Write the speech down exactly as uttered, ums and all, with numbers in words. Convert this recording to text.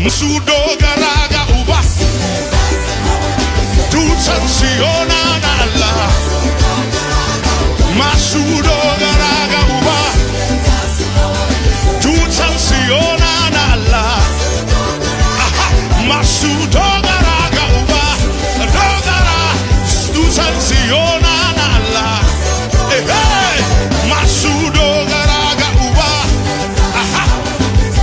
Masudo garaga uba Tutansiona nala Masudo garaga uba Tutansiona nala Masudo garaga uba Dogara Tutansiona